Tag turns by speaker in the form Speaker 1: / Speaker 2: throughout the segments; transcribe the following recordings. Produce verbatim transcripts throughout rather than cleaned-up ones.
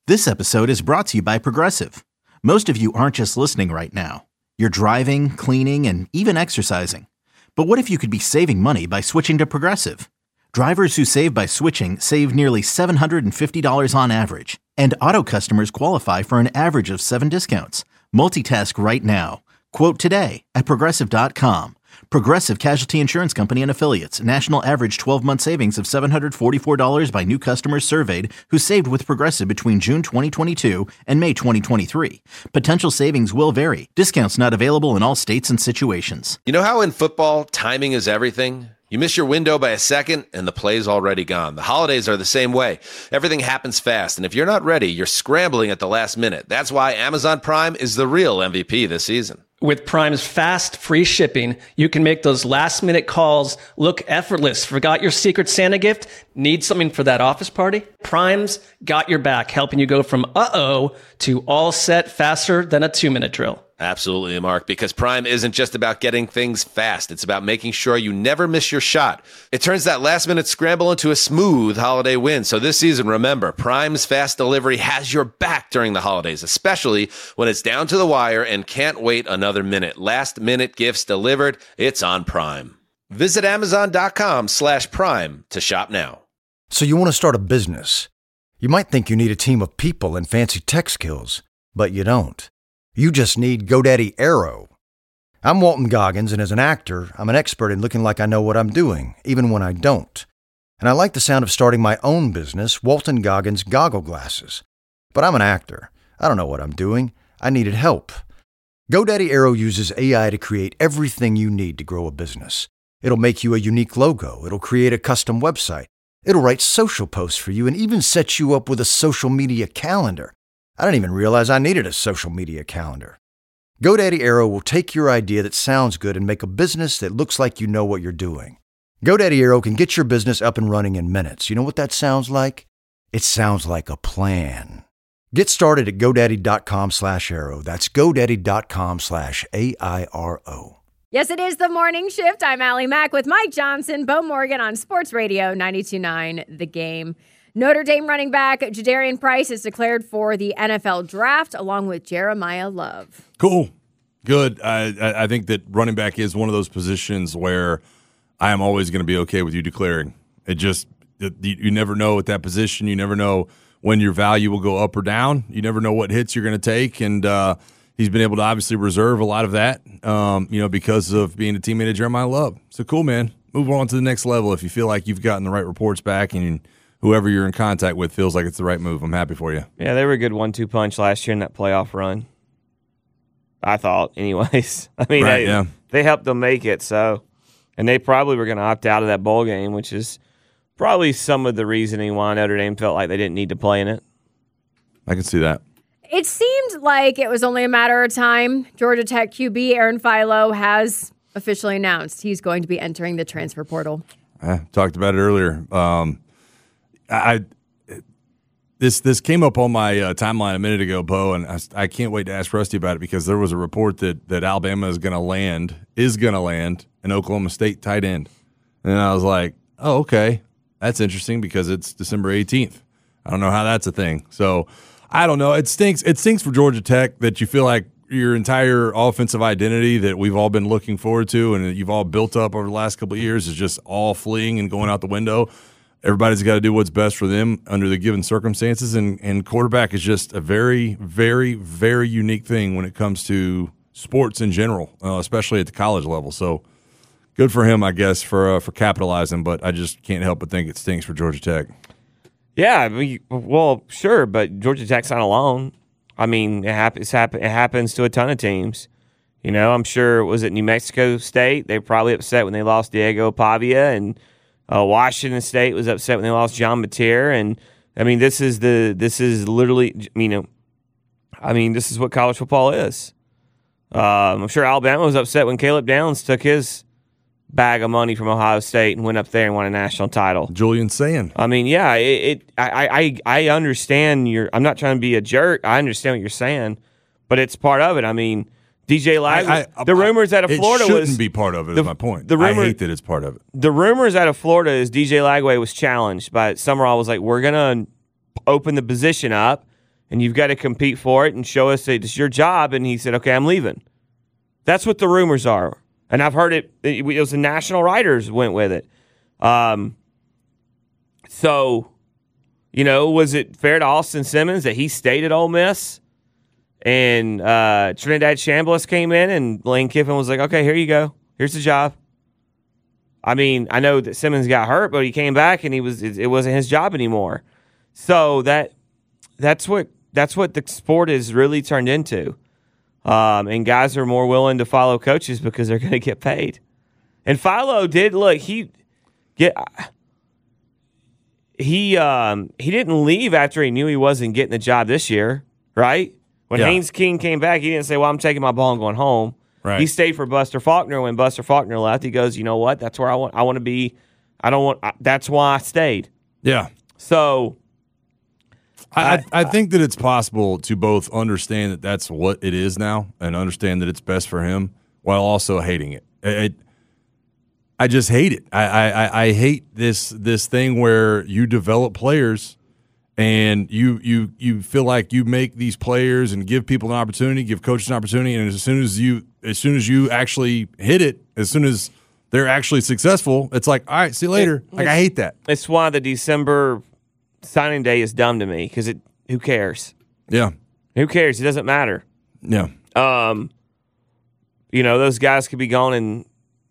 Speaker 1: This episode is brought to you by Progressive. Most of you aren't just listening right now. You're driving, cleaning, and even exercising. But what if you could be saving money by switching to Progressive? Drivers who save by switching save nearly seven hundred fifty dollars on average. And auto customers qualify for an average of seven discounts. Multitask right now. Quote today at Progressive dot com. Progressive Casualty Insurance Company and Affiliates. National average twelve-month savings of seven hundred forty-four dollars by new customers surveyed who saved with Progressive between June twenty twenty-two and May twenty twenty-three. Potential savings will vary. Discounts not available in all states and situations.
Speaker 2: You know how in football, timing is everything? You miss your window by a second, and the play's already gone. The holidays are the same way. Everything happens fast, and if you're not ready, you're scrambling at the last minute. That's why Amazon Prime is the real M V P this season.
Speaker 3: With Prime's fast, free shipping, you can make those last-minute calls look effortless. Forgot your Secret Santa gift? Need something for that office party? Prime's got your back, helping you go from uh-oh to all set faster than a two-minute drill.
Speaker 2: Absolutely, Mark, because Prime isn't just about getting things fast. It's about making sure you never miss your shot. It turns that last-minute scramble into a smooth holiday win. So this season, remember, Prime's fast delivery has your back during the holidays, especially when it's down to the wire and can't wait another minute. Last-minute gifts delivered. It's on Prime. Visit Amazon.com slash Prime to shop now.
Speaker 4: So you want to start a business. You might think you need a team of people and fancy tech skills, but you don't. You just need GoDaddy Aero. I'm Walton Goggins, and as an actor, I'm an expert in looking like I know what I'm doing, even when I don't. And I like the sound of starting my own business, Walton Goggins Goggle Glasses. But I'm an actor. I don't know what I'm doing. I needed help. GoDaddy Aero uses A I to create everything you need to grow a business. It'll make you a unique logo. It'll create a custom website. It'll write social posts for you and even set you up with a social media calendar. I didn't even realize I needed a social media calendar. GoDaddy Aero will take your idea that sounds good and make a business that looks like you know what you're doing. GoDaddy Aero can get your business up and running in minutes. You know what that sounds like? It sounds like a plan. Get started at GoDaddy.com slash Aero. That's GoDaddy.com slash A I R O.
Speaker 5: Yes, it is the morning shift. I'm Allie Mack with Mike Johnson, Bo Morgan on Sports Radio ninety-two point nine The Game. Notre Dame running back Jadarian Price is declared for the N F L draft along with Jeremiah Love.
Speaker 6: Cool. Good. I, I think that running back is one of those positions where I am always going to be okay with you declaring. It just, it, you never know at that position. You never know when your value will go up or down. You never know what hits you're going to take. And uh, he's been able to obviously reserve a lot of that, um, you know, because of being a teammate of Jeremiah Love. So cool, man. Move on to the next level if you feel like you've gotten the right reports back and whoever you're in contact with feels like it's the right move. I'm happy for you.
Speaker 7: Yeah, they were a good one two punch last year in that playoff run. I thought, anyways. I mean,
Speaker 6: right,
Speaker 7: they,
Speaker 6: yeah.
Speaker 7: they helped them make it, so. And they probably were going to opt out of that bowl game, which is probably some of the reasoning why Notre Dame felt like they didn't need to play in it.
Speaker 6: I can see that.
Speaker 5: It seemed like it was only a matter of time. Georgia Tech Q B Aaron Philo has officially announced he's going to be entering the transfer portal.
Speaker 6: I talked about it earlier. Um, I this this came up on my uh, timeline a minute ago, Bo, and I, I can't wait to ask Rusty about it because there was a report that that Alabama is going to land is going to land an Oklahoma State tight end, and I was like, oh, okay, that's interesting because it's December eighteenth. I don't know how that's a thing, so I don't know. It stinks. It stinks for Georgia Tech that you feel like your entire offensive identity that we've all been looking forward to and that you've all built up over the last couple of years is just all fleeing and going out the window. Everybody's got to do what's best for them under the given circumstances, and, and quarterback is just a very, very, very unique thing when it comes to sports in general, uh, especially at the college level. So good for him, I guess, for uh, for capitalizing, but I just can't help but think it stinks for Georgia Tech.
Speaker 7: Yeah, I mean, well, sure, but Georgia Tech's not alone. I mean, it, happens, it happens to a ton of teams. You know, I'm sure, was it New Mexico State? They were probably upset when they lost Diego Pavia, and Uh, Washington State was upset when they lost John Mateer, and I mean, this is the this is literally, you know, I mean, this is what college football is. Uh, I'm sure Alabama was upset when Caleb Downs took his bag of money from Ohio State and went up there and won a national title.
Speaker 6: Julian Sand.
Speaker 7: I mean, yeah, it. it I, I I understand your. I'm not trying to be a jerk. I understand what you're saying, but it's part of it. I mean. D J Lagway. The rumors out of Florida
Speaker 6: it shouldn't
Speaker 7: was
Speaker 6: be part of it.
Speaker 7: The,
Speaker 6: is my point.
Speaker 7: The rumor,
Speaker 6: I hate that it's part of it.
Speaker 7: The rumors out of Florida is D J Lagway was challenged, but Summerall was like, "We're gonna open the position up, and you've got to compete for it and show us that it's your job. And he said, okay, I'm leaving. That's what the rumors are. And I've heard it. It was the national writers went with it. Um, so, you know, was it fair to Austin Simmons that he stayed at Ole Miss? And uh, Trinidad Chambliss came in, and Lane Kiffin was like, okay, here you go. Here's the job. I mean, I know that Simmons got hurt, but he came back, and he was it, it wasn't his job anymore. So that that's what that's what the sport is really turned into. Um, and guys are more willing to follow coaches because they're going to get paid. And Philo did look. He get he um, he didn't leave after he knew he wasn't getting the job this year, right? When
Speaker 6: yeah.
Speaker 7: Haynes King came back, he didn't say, well, I'm taking my ball and going home.
Speaker 6: Right.
Speaker 7: He stayed for Buster Faulkner. When Buster Faulkner left, he goes, you know what? That's where I want I want to be. I don't want I, that's why I stayed.
Speaker 6: Yeah.
Speaker 7: So
Speaker 6: I, I, I think that it's possible to both understand that that's what it is now and understand that it's best for him while also hating it. It, it I just hate it. I, I, I hate this this thing where you develop players and you you you feel like you make these players and give people an opportunity, give coaches an opportunity, and as soon as you as soon as you actually hit it, as soon as they're actually successful, it's like, all right, see you later.
Speaker 7: It,
Speaker 6: like I hate that.
Speaker 7: It's why the December signing day is dumb to me because it who cares?
Speaker 6: Yeah.
Speaker 7: Who cares? It doesn't matter.
Speaker 6: Yeah.
Speaker 7: Um, you know, those guys could be gone in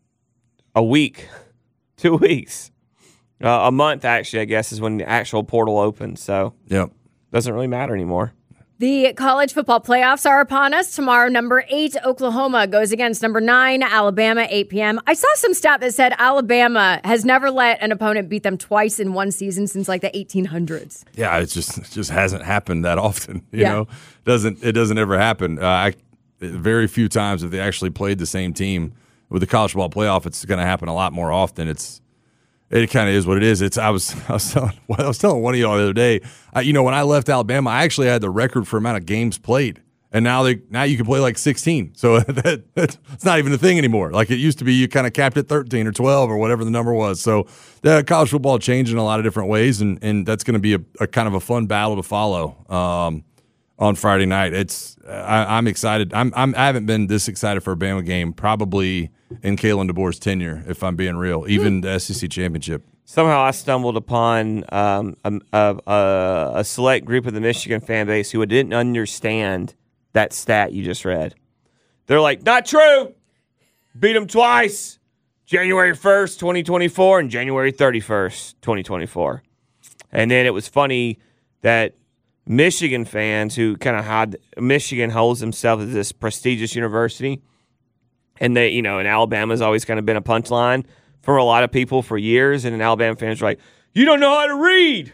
Speaker 7: a week, two weeks. Uh, a month, actually, I guess, is when the actual portal opens. So,
Speaker 6: yep.
Speaker 7: Doesn't really matter anymore.
Speaker 5: The college football playoffs are upon us. Tomorrow, number eight, Oklahoma, goes against number nine, Alabama, eight p.m. I saw some stat that said Alabama has never let an opponent beat them twice in one season since like the eighteen hundreds.
Speaker 6: Yeah, it just it just hasn't happened that often. You
Speaker 5: yeah.
Speaker 6: know, doesn't it doesn't ever happen. Uh, I, very few times have they actually played the same team. With the college football playoff, it's going to happen a lot more often. It's It kind of is what it is. It's I was I was telling I was telling one of y'all the other day. I, you know, when I left Alabama, I actually had the record for amount of games played, and now they now you can play like sixteen. So that that's it's not even a thing anymore. Like it used to be, you kind of capped at thirteen or twelve or whatever the number was. So the college football changed in a lot of different ways, and and that's going to be a, a kind of a fun battle to follow um, on Friday night. It's I, I'm excited. I'm, I'm I haven't been this excited for a Bama game probably in Kalen DeBoer's tenure, if I'm being real, even the S E C championship.
Speaker 7: Somehow I stumbled upon um, a, a, a select group of the Michigan fan base who didn't understand that stat you just read. They're like, not true. Beat them twice. January first, twenty twenty-four and January thirty-first, twenty twenty-four. And then it was funny that Michigan fans who kind of had – Michigan holds themselves as this prestigious university. And they, you know, and Alabama's always kind of been a punchline for a lot of people for years. And then Alabama fans are like, you don't know how to read.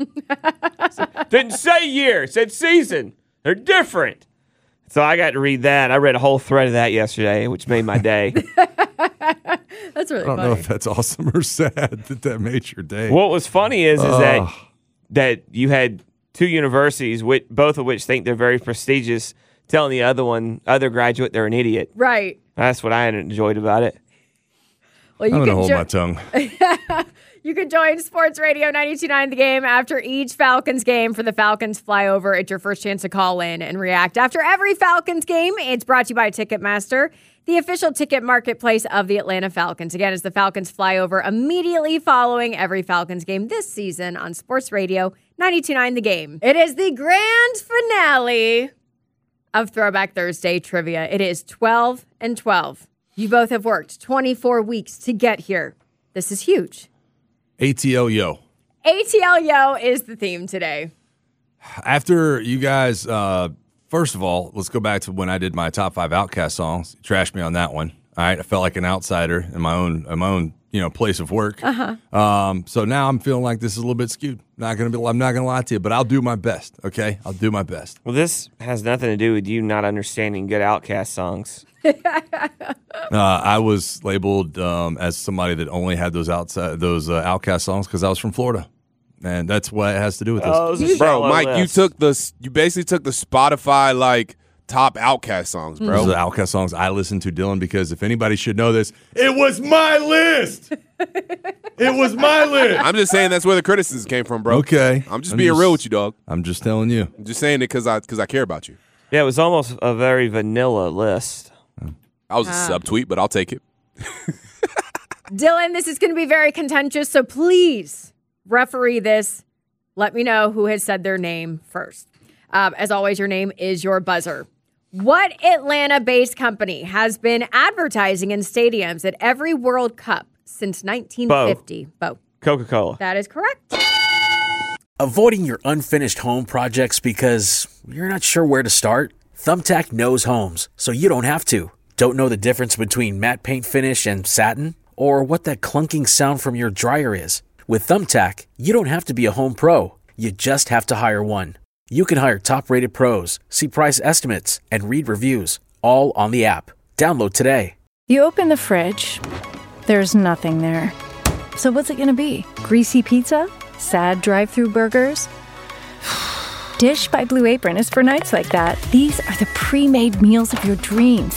Speaker 7: Didn't say year, said season. They're different. So I got to read that. I read a whole thread of that yesterday, which made my day.
Speaker 5: That's really
Speaker 6: I don't
Speaker 5: funny.
Speaker 6: know if that's awesome or sad that that made your day.
Speaker 7: What was funny is, is
Speaker 6: uh.
Speaker 7: that that you had two universities, which, both of which think they're very prestigious, telling the other one, other graduate, they're an idiot.
Speaker 5: Right.
Speaker 7: That's what I enjoyed about it.
Speaker 5: Well, you
Speaker 6: I'm going to
Speaker 5: can
Speaker 6: hold
Speaker 5: jo-
Speaker 6: my tongue.
Speaker 5: You can join Sports Radio ninety-two point nine The Game after each Falcons game for the Falcons Flyover. It's your first chance to call in and react. After every Falcons game, it's brought to you by Ticketmaster, the official ticket marketplace of the Atlanta Falcons. Again, it's the Falcons Flyover immediately following every Falcons game this season on Sports Radio ninety-two point nine The Game. It is the grand finale of Throwback Thursday trivia. It is twelve and twelve. You both have worked twenty-four weeks to get here. This is huge.
Speaker 6: A T L Yo.
Speaker 5: A T L Yo is the theme today.
Speaker 6: After you guys, uh, first of all, let's go back to when I did my top five Outkast songs. You trashed me on that one. All right, I felt like an outsider in my own, in my own, you know, place of work. Uh-huh. Um, so now I'm feeling like this is a little bit skewed. Not gonna be. I'm not gonna lie to you, but I'll do my best. Okay, I'll do my best.
Speaker 7: Well, this has nothing to do with you not understanding good Outkast songs.
Speaker 6: uh, I was labeled um, as somebody that only had those outside those uh, Outkast songs because I was from Florida, and that's what it has to do with this.
Speaker 7: Oh,
Speaker 8: Bro, Mike, list. you took the you basically took the Spotify like top Outkast songs, bro.
Speaker 6: Those are the Outkast songs I listen to, Dylan, because if anybody should know this, it was my list. It was my list.
Speaker 8: I'm just saying that's where the criticism came from, bro.
Speaker 6: Okay.
Speaker 8: I'm just
Speaker 6: I'm
Speaker 8: being
Speaker 6: just-
Speaker 8: real with you, dog.
Speaker 6: I'm just telling you.
Speaker 8: I'm just saying it because I because I care about you.
Speaker 7: Yeah, it was almost a very vanilla list.
Speaker 8: I was a subtweet, but I'll take it.
Speaker 5: Dylan, this is going to be very contentious, so please referee this. Let me know who has said their name first. Um, as always, your name is your buzzer. What Atlanta-based company has been advertising in stadiums at every World Cup since nineteen fifty? Bo.
Speaker 7: Coca-Cola.
Speaker 5: That is correct.
Speaker 9: Avoiding your unfinished home projects because you're not sure where to start? Thumbtack knows homes, so you don't have to. Don't know the difference between matte paint finish and satin? Or what that clunking sound from your dryer is? With Thumbtack, you don't have to be a home pro. You just have to hire one. You can hire top-rated pros, see price estimates, and read reviews, all on the app. Download today.
Speaker 10: You open the fridge. There's nothing there. So what's it going to be? Greasy pizza? Sad drive-thru burgers? Dish by Blue Apron is for nights like that. These are the pre-made meals of your dreams.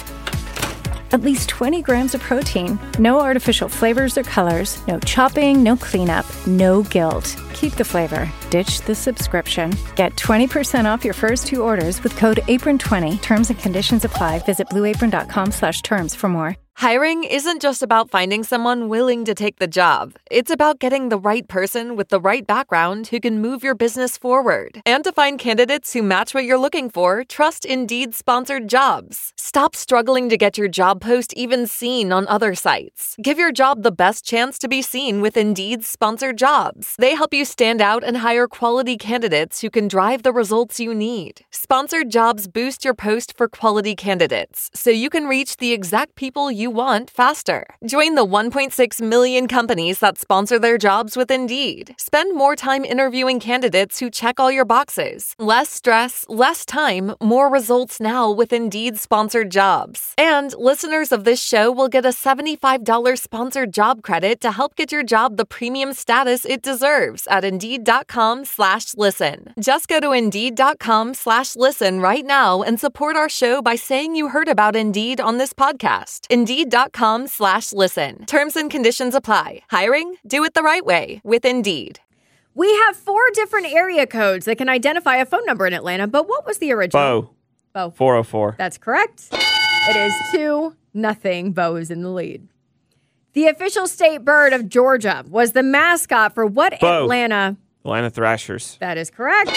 Speaker 10: At least twenty grams of protein, no artificial flavors or colors, no chopping, no cleanup, no guilt. Keep the flavor. Ditch the subscription. Get twenty percent off your first two orders with code apron twenty. Terms and conditions apply. Visit blueapron.com slash terms for more.
Speaker 11: Hiring isn't just about finding someone willing to take the job. It's about getting the right person with the right background who can move your business forward. And to find candidates who match what you're looking for, trust Indeed-sponsored jobs. Stop struggling to get your job post even seen on other sites. Give your job the best chance to be seen with Indeed-sponsored jobs. They help you stand out and hire quality candidates who can drive the results you need. Sponsored jobs boost your post for quality candidates, so you can reach the exact people you want faster. Join the one point six million companies that sponsor their jobs with Indeed. Spend more time interviewing candidates who check all your boxes. Less stress, less time, more results now with Indeed sponsored jobs. And listeners of this show will get a seventy-five dollars sponsored job credit to help get your job the premium status it deserves at Indeed.com slash listen. Just go to Indeed.com slash listen right now and support our show by saying you heard about Indeed on this podcast. Indeed.com slash listen. Terms and conditions apply. Hiring? Do it the right way with Indeed.
Speaker 5: We have four different area codes that can identify a phone number in Atlanta, but what was the original?
Speaker 7: Bo.
Speaker 5: Bo.
Speaker 7: four oh four.
Speaker 5: That's correct. It is two nothing. Bo is in the lead. The official state bird of Georgia was the mascot for what
Speaker 7: Bo.
Speaker 5: Atlanta?
Speaker 7: Atlanta Thrashers.
Speaker 5: That is correct.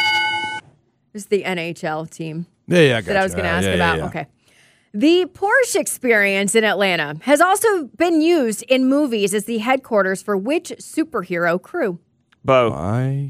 Speaker 5: This is the N H L team
Speaker 6: Yeah, yeah, I got
Speaker 5: that I was
Speaker 6: you.
Speaker 5: going to
Speaker 6: Uh,
Speaker 5: ask
Speaker 6: yeah,
Speaker 5: about.
Speaker 6: yeah, yeah.
Speaker 5: Okay. The Porsche Experience in Atlanta has also been used in movies as the headquarters for which superhero crew?
Speaker 7: Bo.
Speaker 6: I...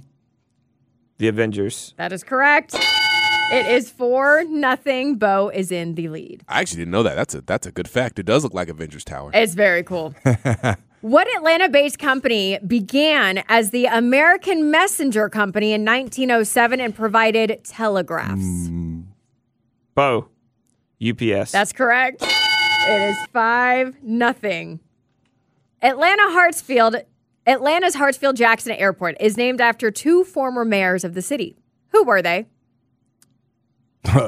Speaker 7: The Avengers.
Speaker 5: That is correct. It is four nothing. Bo is in the lead.
Speaker 8: I actually didn't know that. That's a that's a good fact. It does look like Avengers Tower.
Speaker 5: It's very cool. What Atlanta-based company began as the American Messenger Company in nineteen oh seven and provided telegraphs?
Speaker 6: Mm.
Speaker 7: Bo. U P S.
Speaker 5: That's correct. It is five nothing. Atlanta Hartsfield, Atlanta's Hartsfield-Jackson Airport is named after two former mayors of the city. Who were they?
Speaker 7: uh,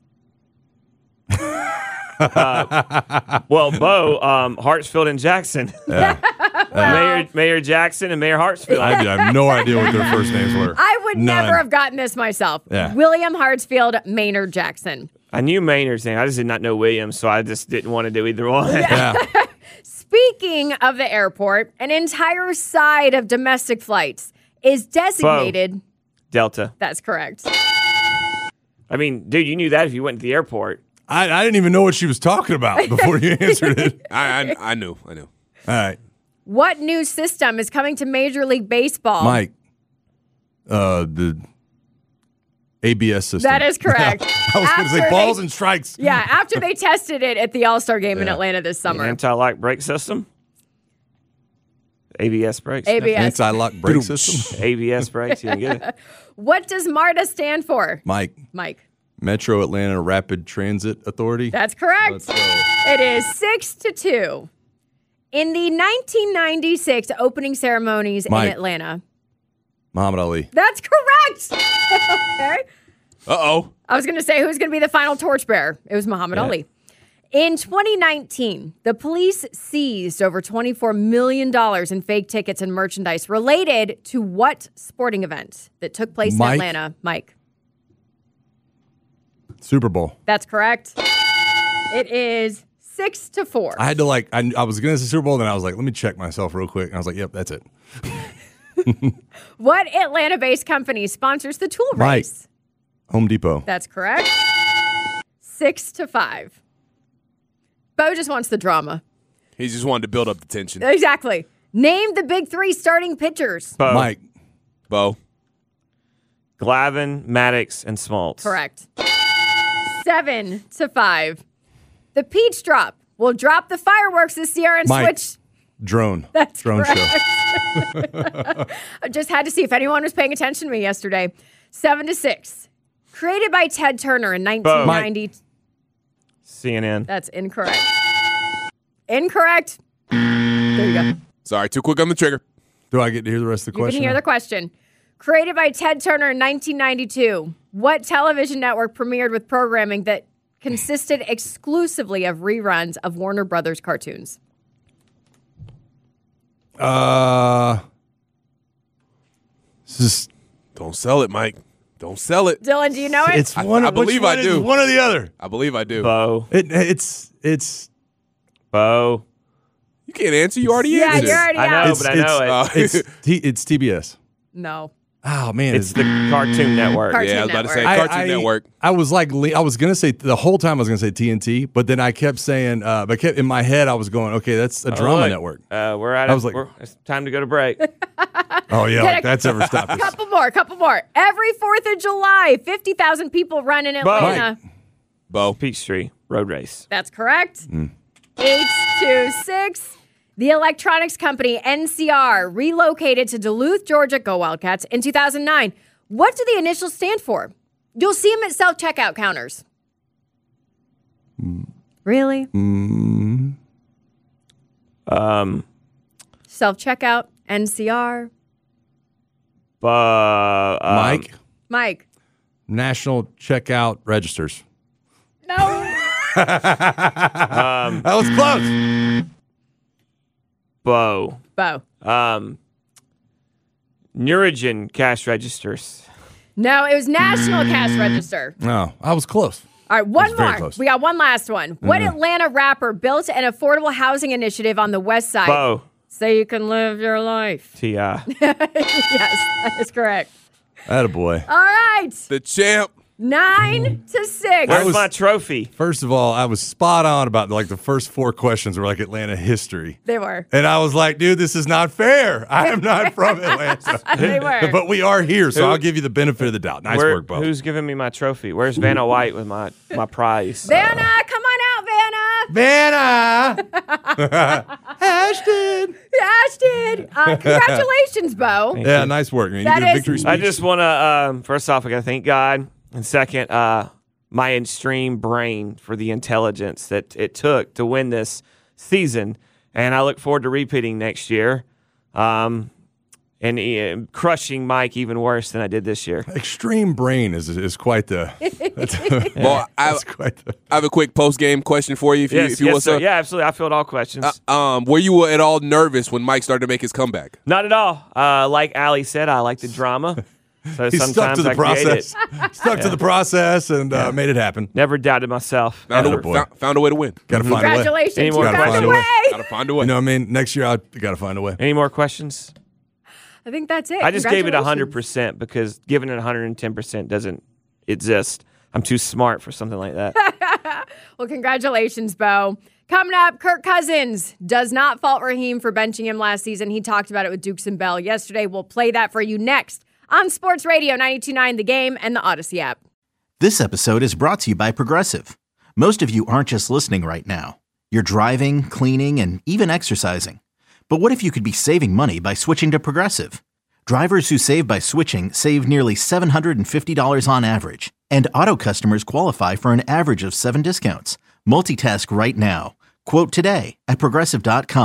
Speaker 7: well, Bo, um, Hartsfield and Jackson.
Speaker 6: Yeah.
Speaker 7: Mayor Mayor Jackson and Mayor Hartsfield.
Speaker 6: I have no idea what their first names were.
Speaker 5: I would
Speaker 6: None.
Speaker 5: never have gotten this myself.
Speaker 6: Yeah.
Speaker 5: William Hartsfield, Maynard Jackson.
Speaker 7: I knew Maynard's name. I just did not know Williams, so I just didn't want to do either one.
Speaker 6: Yeah.
Speaker 5: Speaking of the airport, an entire side of domestic flights is designated.
Speaker 7: Delta.
Speaker 5: That's correct.
Speaker 7: I mean, dude, you knew that if you went to the airport.
Speaker 6: I, I didn't even know what she was talking about before you answered it.
Speaker 8: I, I I knew. I knew.
Speaker 6: All right.
Speaker 5: What new system is coming to Major League Baseball?
Speaker 6: Mike, uh, the A B S system.
Speaker 5: That is correct.
Speaker 6: I was going to say
Speaker 5: After
Speaker 6: balls
Speaker 5: they-
Speaker 6: and strikes.
Speaker 5: Yeah, after they tested it at the All-Star game in
Speaker 6: Yeah.
Speaker 5: Atlanta this summer.
Speaker 7: Anti-lock brake system. A B S brakes.
Speaker 5: A B S.
Speaker 6: Anti-lock brake system.
Speaker 7: A B S brakes. You didn't get it.
Speaker 5: What does MARTA stand for?
Speaker 6: Mike,
Speaker 5: Mike.
Speaker 6: Metro Atlanta Rapid Transit Authority.
Speaker 5: That's correct.
Speaker 6: Let's go.
Speaker 5: It is six to two. In the nineteen ninety-six opening ceremonies
Speaker 6: Mike.
Speaker 5: in Atlanta.
Speaker 6: Muhammad Ali.
Speaker 5: That's correct. Okay.
Speaker 8: Uh-oh.
Speaker 5: I was going to say, who's going to be the final torchbearer? It was Muhammad
Speaker 7: Yeah.
Speaker 5: Ali. In twenty nineteen, the police seized over twenty-four million dollars in fake tickets and merchandise related to what sporting event that took place
Speaker 6: Mike?
Speaker 5: in Atlanta? Mike.
Speaker 6: Super Bowl.
Speaker 5: That's correct. It is six to four.
Speaker 6: I had to like, I, I was going to say Super Bowl, then I was like, let me check myself real quick. And I was like, yep, that's it.
Speaker 5: What Atlanta-based company sponsors the Tool
Speaker 6: Mike.
Speaker 5: Race?
Speaker 6: Home Depot.
Speaker 5: That's correct. Six to five. Bo just wants the drama.
Speaker 8: He just wanted to build up the tension.
Speaker 5: Exactly. Name the big three starting pitchers.
Speaker 7: Bo,
Speaker 6: Mike.
Speaker 8: Bo.
Speaker 7: Glavine, Maddox, and Smoltz.
Speaker 5: Correct. Seven to five. The Peach Drop will drop the fireworks this year and
Speaker 6: Mike.
Speaker 5: switch.
Speaker 6: Drone.
Speaker 5: That's
Speaker 6: Drone
Speaker 5: correct.
Speaker 6: show.
Speaker 5: I just had to see if anyone was paying attention to me yesterday. Seven to six. Created by Ted Turner in nineteen ninety.
Speaker 7: C N N.
Speaker 5: That's incorrect. Incorrect. There you go.
Speaker 8: Sorry, too quick on the trigger.
Speaker 6: Do I get to hear the rest of the
Speaker 5: You
Speaker 6: question?
Speaker 5: can hear the question. Created by Ted Turner in nineteen ninety-two, what television network premiered with programming that consisted exclusively of reruns of Warner Brothers cartoons?
Speaker 6: Uh, this is,
Speaker 8: Don't sell it, Mike. Don't sell it.
Speaker 5: Dylan, do you know it?
Speaker 6: it's
Speaker 8: I-
Speaker 6: one.
Speaker 8: I
Speaker 6: of- which
Speaker 8: believe
Speaker 6: one
Speaker 8: I
Speaker 6: is
Speaker 8: do.
Speaker 6: One or the other.
Speaker 8: I believe I do.
Speaker 7: Bo.
Speaker 6: It, it's it's
Speaker 7: Bo.
Speaker 8: You can't answer. You already
Speaker 5: yeah,
Speaker 8: answered.
Speaker 5: you're already
Speaker 7: I know,
Speaker 5: out.
Speaker 6: it's,
Speaker 7: but I know it.
Speaker 8: Uh,
Speaker 6: it's T, it's T B S.
Speaker 5: No.
Speaker 6: Oh man,
Speaker 7: It's the Cartoon Network.
Speaker 5: Cartoon
Speaker 8: yeah, I was about to say
Speaker 5: Network.
Speaker 8: Cartoon Network.
Speaker 6: I was like, le- I was gonna say the whole time I was gonna say T N T, but then I kept saying, uh, but kept in my head I was going, okay, that's a drama
Speaker 7: Look,
Speaker 6: network.
Speaker 7: Uh, we're at
Speaker 6: I
Speaker 7: it.
Speaker 6: was like-
Speaker 7: we're, it's time to go to break.
Speaker 6: Oh yeah,
Speaker 5: Get
Speaker 6: like
Speaker 5: a-
Speaker 6: that's ever stopped us.
Speaker 5: Couple more, couple more. Every fourth of July, fifty thousand people run in Atlanta.
Speaker 8: Bo.
Speaker 7: Peachtree Road Race.
Speaker 5: That's correct.
Speaker 6: Mm.
Speaker 5: Eight to six. The electronics company N C R relocated to Duluth, Georgia, go Wildcats, in two thousand nine. What do the initials stand for? You'll see them at self-checkout counters.
Speaker 6: Mm.
Speaker 5: Really?
Speaker 6: Mm,
Speaker 7: Um,
Speaker 5: Self-checkout, N C R.
Speaker 7: uh, um,
Speaker 6: Mike,
Speaker 5: Mike.
Speaker 6: National Checkout Registers.
Speaker 5: No.
Speaker 7: Um,
Speaker 6: That was close.
Speaker 7: Bo.
Speaker 5: Bo.
Speaker 7: Um, Neurogen cash registers.
Speaker 5: No, it was National Cash Register.
Speaker 6: No, I was close.
Speaker 5: All right, one
Speaker 6: was very
Speaker 5: more.
Speaker 6: close.
Speaker 5: We got one last one. What Atlanta rapper built an affordable housing initiative on the west side
Speaker 7: Bo.
Speaker 5: so you can live your life?
Speaker 7: T I
Speaker 5: Yes, that is correct.
Speaker 6: Attaboy.
Speaker 5: All right,
Speaker 8: The champ.
Speaker 5: nine to six.
Speaker 7: Where's
Speaker 6: was-
Speaker 7: my trophy?
Speaker 6: First of all, I was spot on about like the first four questions were like Atlanta history.
Speaker 5: They were.
Speaker 6: And I was like, dude, this is not fair. I am not from Atlanta.
Speaker 5: They were.
Speaker 6: But we are here, so
Speaker 7: Who-
Speaker 6: I'll give you the benefit of the doubt. Nice
Speaker 7: Where-
Speaker 6: work, Bo.
Speaker 7: Who's giving me my trophy? Where's Vanna White with my, my prize?
Speaker 5: Vanna, come on out, Vanna.
Speaker 6: Vanna! Ashton!
Speaker 5: Ashton. Uh, congratulations, Bo.
Speaker 6: Yeah, nice work. You
Speaker 5: That
Speaker 6: get a
Speaker 5: is-
Speaker 6: victory speech.
Speaker 7: I just want to, um, first off, I got to thank God. And second, uh, my extreme brain for the intelligence that it took to win this season. And I look forward to repeating next year um, and uh, crushing Mike even worse than I did this year.
Speaker 6: Extreme brain is is quite the. That's,
Speaker 8: Well, I,
Speaker 6: that's quite the.
Speaker 8: I have a quick post game question for you, if you,
Speaker 7: Yes,
Speaker 8: if you
Speaker 7: yes,
Speaker 8: want.
Speaker 7: sir.
Speaker 8: sir.
Speaker 7: Yeah, absolutely. I filled all questions.
Speaker 8: Uh, um, were you at all nervous when Mike started to make his comeback?
Speaker 7: Not at all. Uh, like Ali said, I like the drama. So
Speaker 6: He
Speaker 7: sometimes
Speaker 6: stuck to the
Speaker 7: I create
Speaker 6: process.
Speaker 7: it.
Speaker 6: Stuck to the process and uh, made it happen.
Speaker 7: Never doubted myself.
Speaker 8: Found,
Speaker 6: Atta
Speaker 8: a,
Speaker 6: boy.
Speaker 8: found, found a way to win.
Speaker 6: Got to find a way.
Speaker 5: Congratulations.
Speaker 7: Any
Speaker 5: You
Speaker 7: more
Speaker 5: found
Speaker 6: questions?
Speaker 5: a way.
Speaker 8: Got to find a way.
Speaker 6: You know what I mean? Next year, I got to find a way.
Speaker 7: Any more questions?
Speaker 5: I think that's it.
Speaker 7: I just gave it one
Speaker 5: Congratulations.
Speaker 7: hundred percent because giving it one hundred ten percent doesn't exist. I'm too smart for something like that.
Speaker 5: Well, congratulations, Bo. Coming up, Kirk Cousins does not fault Raheem for benching him last season. He talked about it with Dukes and Bell yesterday. We'll play that for you next on Sports Radio ninety-two point nine The Game and the Odyssey app.
Speaker 1: This episode is brought to you by Progressive. Most of you aren't just listening right now. You're driving, cleaning, and even exercising. But what if you could be saving money by switching to Progressive? Drivers who save by switching save nearly seven hundred fifty dollars on average. And auto customers qualify for an average of seven discounts. Multitask right now. Quote today at Progressive dot com.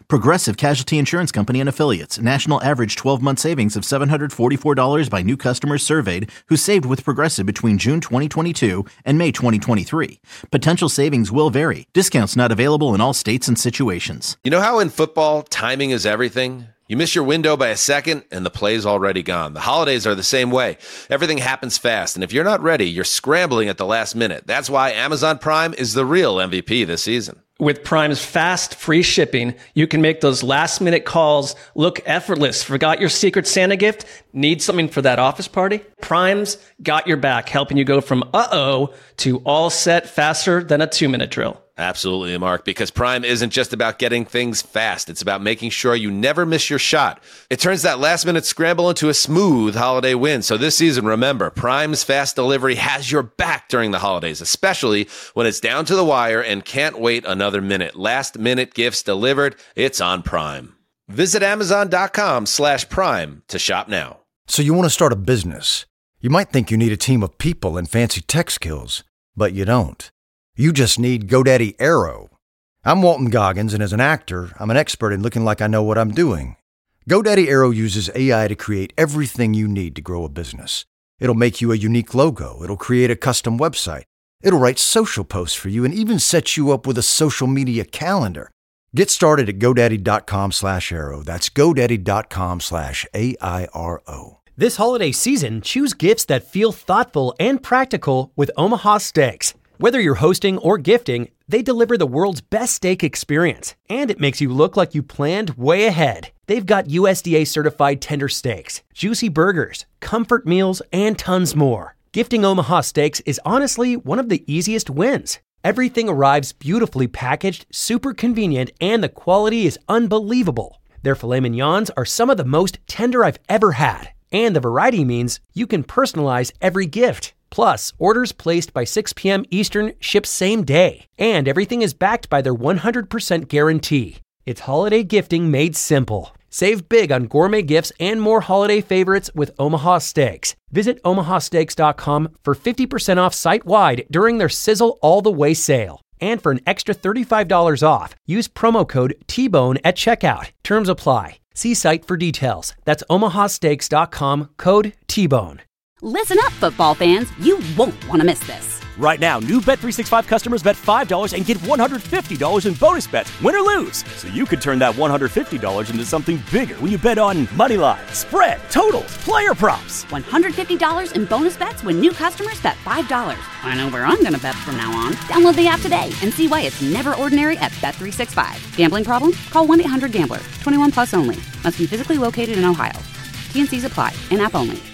Speaker 1: Progressive Casualty Insurance Company and Affiliates. National average twelve-month savings of seven hundred forty-four dollars by new customers surveyed who saved with Progressive between June twenty twenty-two and May twenty twenty-three. Potential savings will vary. Discounts not available in all states and situations.
Speaker 2: You know how in football, timing is everything? You miss your window by a second, and the play's already gone. The holidays are the same way. Everything happens fast, and if you're not ready, you're scrambling at the last minute. That's why Amazon Prime is the real M V P this season.
Speaker 3: With Prime's fast, free shipping, you can make those last-minute calls look effortless. Forgot your Secret Santa gift? Need something for that office party? Prime's got your back, helping you go from uh-oh to all set faster than a two-minute drill.
Speaker 2: Absolutely, Mark, because Prime isn't just about getting things fast. It's about making sure you never miss your shot. It turns that last-minute scramble into a smooth holiday win. So this season, remember, Prime's fast delivery has your back during the holidays, especially when it's down to the wire and can't wait another minute. Last-minute gifts delivered, it's on Prime. Visit Amazon.com slash Prime to shop now.
Speaker 4: So you want to start a business. You might think you need a team of people and fancy tech skills, but you don't. You just need GoDaddy Aero. I'm Walton Goggins, and as an actor, I'm an expert in looking like I know what I'm doing. GoDaddy Aero uses A I to create everything you need to grow a business. It'll make you a unique logo. It'll create a custom website. It'll write social posts for you and even set you up with a social media calendar. Get started at GoDaddy.com slash Aero. That's GoDaddy.com slash A I R O.
Speaker 12: This holiday season, choose gifts that feel thoughtful and practical with Omaha Steaks. Whether you're hosting or gifting, they deliver the world's best steak experience, and it makes you look like you planned way ahead. They've got U S D A-certified tender steaks, juicy burgers, comfort meals, and tons more. Gifting Omaha Steaks is honestly one of the easiest wins. Everything arrives beautifully packaged, super convenient, and the quality is unbelievable. Their filet mignons are some of the most tender I've ever had, and the variety means you can personalize every gift. Plus, orders placed by six p.m. Eastern ship same day. And everything is backed by their one hundred percent guarantee. It's holiday gifting made simple. Save big on gourmet gifts and more holiday favorites with Omaha Steaks. Visit omaha steaks dot com for fifty percent off site-wide during their Sizzle All the Way sale. And for an extra thirty-five dollars off, use promo code T Bone at checkout. Terms apply. See site for details. That's omaha steaks dot com, code T Bone.
Speaker 13: Listen up, football fans. You won't want to miss this.
Speaker 14: Right now, new Bet three sixty-five customers bet five dollars and get one hundred fifty dollars in bonus bets, win or lose. So you could turn that one hundred fifty dollars into something bigger when you bet on money line, spread, totals, player props.
Speaker 13: one hundred fifty dollars in bonus bets when new customers bet five dollars. I know where I'm going to bet from now on. Download the app today and see why it's never ordinary at Bet three sixty-five. Gambling problem? Call one eight hundred gambler. twenty-one plus only. Must be physically located in Ohio. T N Cs apply. In-app only.